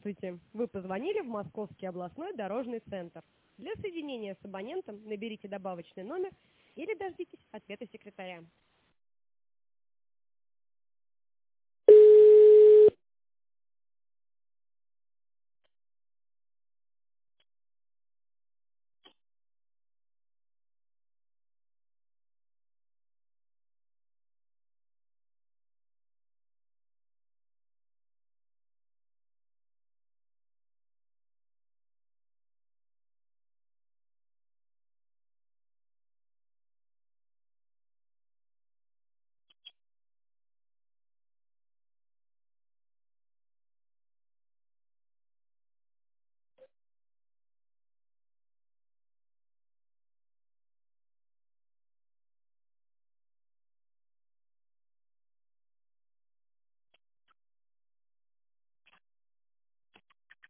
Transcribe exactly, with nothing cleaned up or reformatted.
Здравствуйте! Вы позвонили в Московский областной дорожный центр. Для соединения с абонентом наберите добавочный номер или дождитесь ответа секретаря.